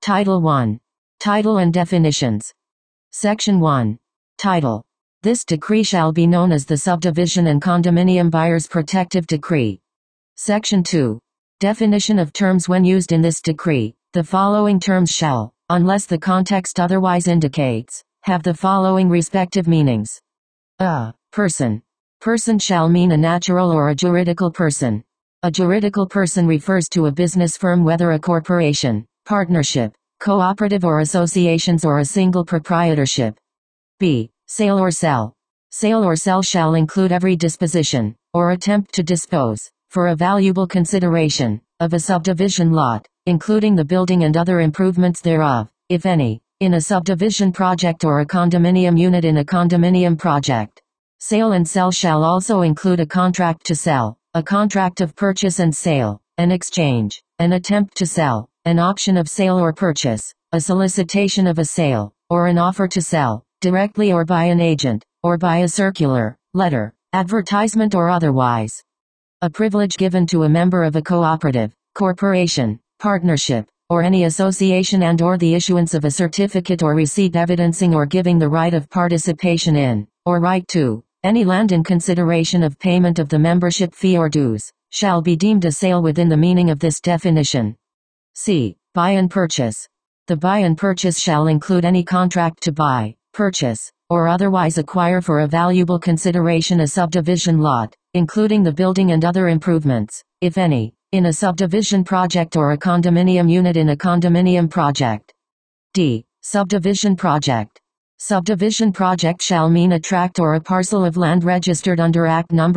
Title 1. Title and definitions. Section 1. Title. This decree shall be known as the Subdivision and Condominium Buyers Protective Decree. Section 2. Definition of terms. When used in this decree, the following terms shall, unless the context otherwise indicates, have the following respective meanings. A. Person. Person shall mean a natural or a juridical person. A juridical person refers to a business firm, whether a corporation, partnership, cooperative or associations, or a single proprietorship. B. Sale or sell. Sale or sell shall include every disposition, or attempt to dispose, for a valuable consideration, of a subdivision lot, including the building and other improvements thereof, if any, in a subdivision project or a condominium unit in a condominium project. Sale and sell shall also include a contract to sell, a contract of purchase and sale, an exchange, an attempt to sell, an option of sale or purchase, a solicitation of a sale, or an offer to sell, directly or by an agent, or by a circular, letter, advertisement or otherwise. A privilege given to a member of a cooperative, corporation, partnership, or any association, and or the issuance of a certificate or receipt evidencing or giving the right of participation in, or right to, any land in consideration of payment of the membership fee or dues, shall be deemed a sale within the meaning of this definition. C. Buy and purchase. The buy and purchase shall include any contract to buy, purchase, or otherwise acquire for a valuable consideration a subdivision lot, including the building and other improvements, if any, in a subdivision project or a condominium unit in a condominium project. D. Subdivision project. Subdivision project shall mean a tract or a parcel of land registered under Act No.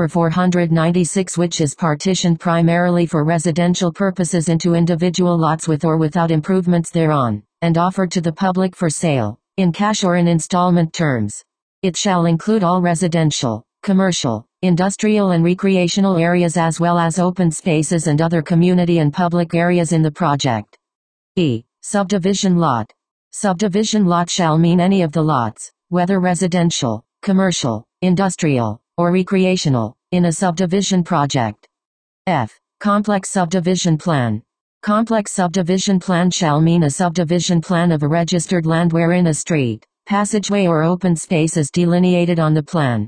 496, which is partitioned primarily for residential purposes into individual lots with or without improvements thereon, and offered to the public for sale, in cash or in installment terms. It shall include all residential, commercial, industrial and recreational areas, as well as open spaces and other community and public areas in the project. E. Subdivision lot. Subdivision lot shall mean any of the lots, whether residential, commercial, industrial, or recreational, in a subdivision project. F. Complex subdivision plan. Complex subdivision plan shall mean a subdivision plan of a registered land wherein a street, passageway or open space is delineated on the plan.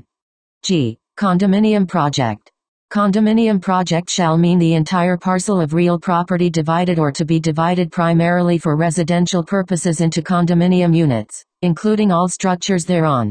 G. Condominium project. Condominium project shall mean the entire parcel of real property divided or to be divided primarily for residential purposes into condominium units, including all structures thereon.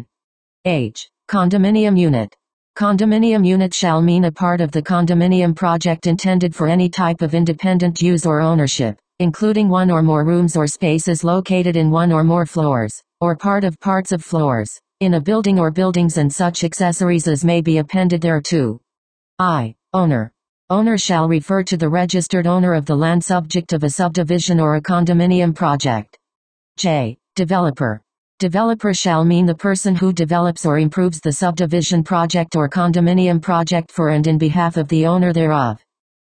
H. Condominium unit. Condominium unit shall mean a part of the condominium project intended for any type of independent use or ownership, including one or more rooms or spaces located in one or more floors, or part of parts of floors, in a building or buildings and such accessories as may be appended thereto. I. Owner. Owner shall refer to the registered owner of the land subject of a subdivision or a condominium project. J. Developer. Developer shall mean the person who develops or improves the subdivision project or condominium project for and in behalf of the owner thereof.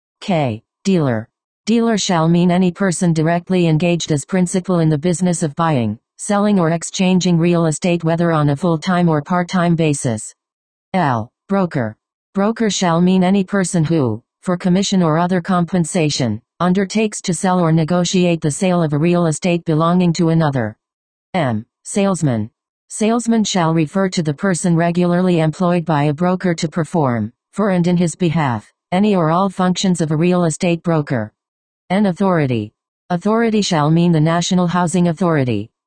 K. Dealer. Dealer shall mean any person directly engaged as principal in the business of buying, selling or exchanging real estate, whether on a full-time or part-time basis. L. Broker. Broker shall mean any person who, for commission or other compensation, undertakes to sell or negotiate the sale of a real estate belonging to another. M. Salesman. Salesman shall refer to the person regularly employed by a broker to perform, for and in his behalf, any or all functions of a real estate broker. N. Authority. Authority shall mean the National Housing Authority,